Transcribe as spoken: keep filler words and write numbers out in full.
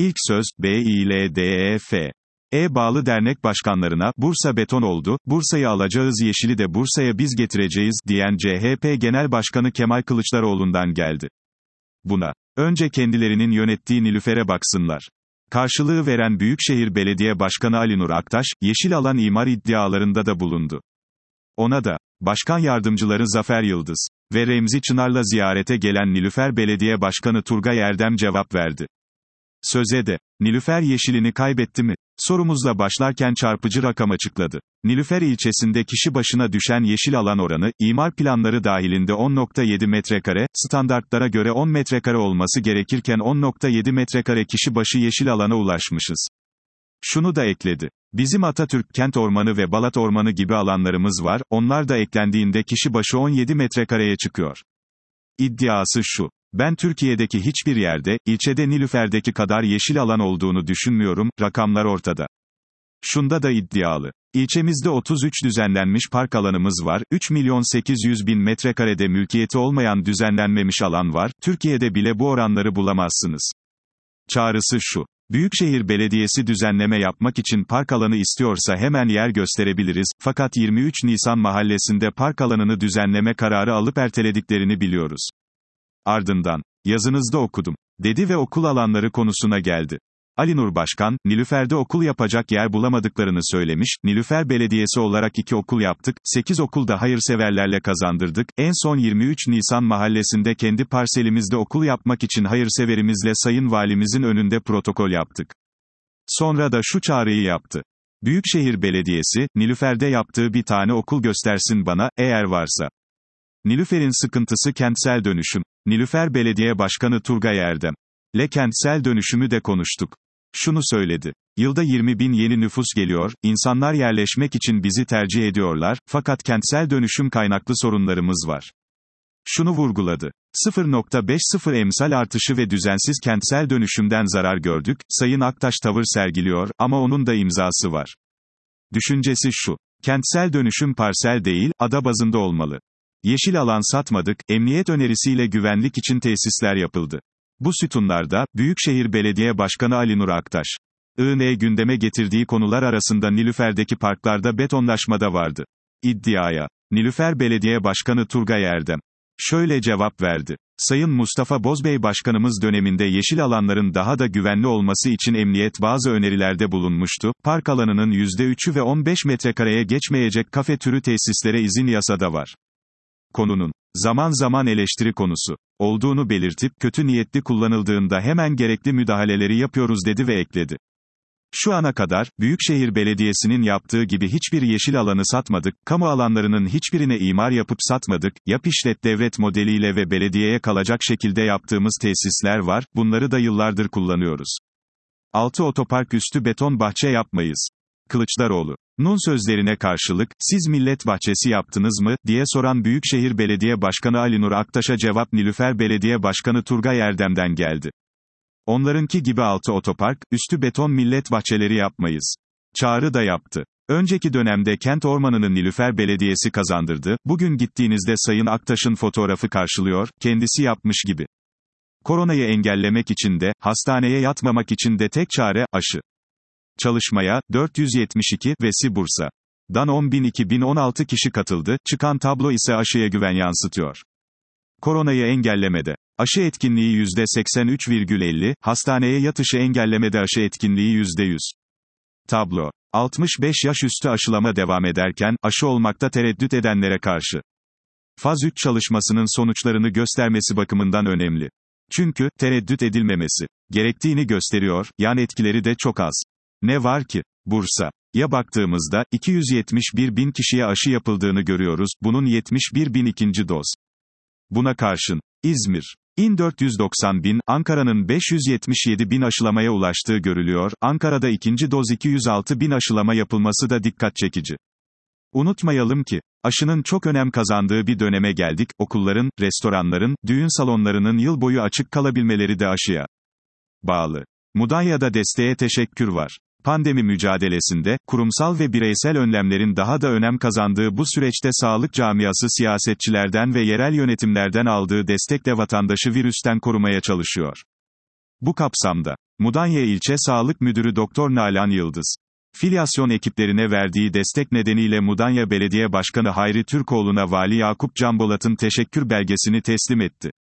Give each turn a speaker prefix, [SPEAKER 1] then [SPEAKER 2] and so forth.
[SPEAKER 1] İlk söz, B İ L D E F E bağlı dernek başkanlarına, Bursa beton oldu, Bursa'yı alacağız, yeşili de Bursa'ya biz getireceğiz, diyen C H P Genel Başkanı Kemal Kılıçdaroğlu'ndan geldi. Buna, önce kendilerinin yönettiği Nilüfer'e baksınlar. Karşılığı veren Büyükşehir Belediye Başkanı Ali Nur Aktaş, yeşil alan imar iddialarında da bulundu. Ona da, Başkan Yardımcıları Zafer Yıldız ve Remzi Çınar'la ziyarete gelen Nilüfer Belediye Başkanı Turgay Erdem cevap verdi. Söze de, Nilüfer yeşilini kaybetti mi? Sorumuzla başlarken çarpıcı rakam açıkladı. Nilüfer ilçesinde kişi başına düşen yeşil alan oranı, imar planları dahilinde on nokta yedi metrekare, standartlara göre on metrekare olması gerekirken on nokta yedi metrekare kişi başı yeşil alana ulaşmışız. Şunu da ekledi. Bizim Atatürk Kent Ormanı ve Balat Ormanı gibi alanlarımız var, onlar da eklendiğinde kişi başı on yedi metrekareye çıkıyor. İddiası şu. Ben Türkiye'deki hiçbir yerde, ilçede Nilüfer'deki kadar yeşil alan olduğunu düşünmüyorum, rakamlar ortada. Şunda da iddialı. İlçemizde otuz üç düzenlenmiş park alanımız var, üç milyon sekiz yüz bin metrekarede mülkiyeti olmayan düzenlenmemiş alan var, Türkiye'de bile bu oranları bulamazsınız. Çağrısı şu. Büyükşehir Belediyesi düzenleme yapmak için park alanı istiyorsa hemen yer gösterebiliriz, fakat yirmi üç Nisan mahallesinde park alanını düzenleme kararı alıp ertelediklerini biliyoruz. Ardından, yazınızda okudum, dedi ve okul alanları konusuna geldi. Ali Nur Başkan, Nilüfer'de okul yapacak yer bulamadıklarını söylemiş, Nilüfer Belediyesi olarak iki okul yaptık, sekiz okul da hayırseverlerle kazandırdık, en son yirmi üç Nisan mahallesinde kendi parselimizde okul yapmak için hayırseverimizle Sayın Valimizin önünde protokol yaptık. Sonra da şu çağrıyı yaptı. Büyükşehir Belediyesi, Nilüfer'de yaptığı bir tane okul göstersin bana, eğer varsa. Nilüfer'in sıkıntısı kentsel dönüşüm. Nilüfer Belediye Başkanı Turgay Erdem ile kentsel dönüşümü de konuştuk. Şunu söyledi. Yılda yirmi bin yeni nüfus geliyor, insanlar yerleşmek için bizi tercih ediyorlar, fakat kentsel dönüşüm kaynaklı sorunlarımız var. Şunu vurguladı. sıfır nokta beş emsal artışı ve düzensiz kentsel dönüşümden zarar gördük, Sayın Aktaş tavır sergiliyor, ama onun da imzası var. Düşüncesi şu. Kentsel dönüşüm parsel değil, ada bazında olmalı. Yeşil alan satmadık, emniyet önerisiyle güvenlik için tesisler yapıldı. Bu sütunlarda, Büyükşehir Belediye Başkanı Ali Nur Aktaş I N gündeme getirdiği konular arasında Nilüfer'deki parklarda betonlaşma da vardı. İddiaya, Nilüfer Belediye Başkanı Turgay Erdem şöyle cevap verdi. Sayın Mustafa Bozbey Başkanımız döneminde yeşil alanların daha da güvenli olması için emniyet bazı önerilerde bulunmuştu, park alanının yüzde üçü ve on beş metrekareye geçmeyecek kafe türü tesislere izin yasada var. Konunun, zaman zaman eleştiri konusu olduğunu belirtip, kötü niyetli kullanıldığında hemen gerekli müdahaleleri yapıyoruz dedi ve ekledi. Şu ana kadar, Büyükşehir Belediyesi'nin yaptığı gibi hiçbir yeşil alanı satmadık, kamu alanlarının hiçbirine imar yapıp satmadık, yap işlet devlet modeliyle ve belediyeye kalacak şekilde yaptığımız tesisler var, bunları da yıllardır kullanıyoruz. Altı otopark üstü beton bahçe yapmayız. Kılıçdaroğlu Nun sözlerine karşılık, siz millet bahçesi yaptınız mı, diye soran Büyükşehir Belediye Başkanı Ali Nur Aktaş'a cevap Nilüfer Belediye Başkanı Turgay Erdem'den geldi. Onlarınki gibi altı otopark, üstü beton millet bahçeleri yapmayız. Çağrı da yaptı. Önceki dönemde kent ormanını Nilüfer Belediyesi kazandırdı, bugün gittiğinizde Sayın Aktaş'ın fotoğrafı karşılıyor, kendisi yapmış gibi. Koronayı engellemek için de, hastaneye yatmamak için de tek çare, aşı. Çalışmaya, dört yüz yetmiş iki, Vesi Bursa. Dan on bin iki bin on altı kişi katıldı, çıkan tablo ise aşıya güven yansıtıyor. Koronayı engellemede. Aşı etkinliği yüzde seksen üç virgül elli, hastaneye yatışı engellemede aşı etkinliği yüzde yüz. Tablo. altmış beş yaş üstü aşılama devam ederken, aşı olmakta tereddüt edenlere karşı. Faz üç çalışmasının sonuçlarını göstermesi bakımından önemli. Çünkü, tereddüt edilmemesi gerektiğini gösteriyor, yan etkileri de çok az. Ne var ki? Bursa. Ya baktığımızda, iki yüz yetmiş bir bin kişiye aşı yapıldığını görüyoruz, bunun yetmiş bir bin ikinci doz. Buna karşın, İzmir. İn dört yüz doksan bin, Ankara'nın beş yüz yetmiş yedi bin aşılamaya ulaştığı görülüyor, Ankara'da ikinci doz iki yüz altı bin aşılama yapılması da dikkat çekici. Unutmayalım ki, aşının çok önem kazandığı bir döneme geldik, okulların, restoranların, düğün salonlarının yıl boyu açık kalabilmeleri de aşıya bağlı. Mudanya'da desteğe teşekkür var. Pandemi mücadelesinde, kurumsal ve bireysel önlemlerin daha da önem kazandığı bu süreçte sağlık camiası siyasetçilerden ve yerel yönetimlerden aldığı destekle vatandaşı virüsten korumaya çalışıyor. Bu kapsamda, Mudanya İlçe Sağlık Müdürü Doktor Nalan Yıldız, filyasyon ekiplerine verdiği destek nedeniyle Mudanya Belediye Başkanı Hayri Türkoğlu'na Vali Yakup Canbolat'ın teşekkür belgesini teslim etti.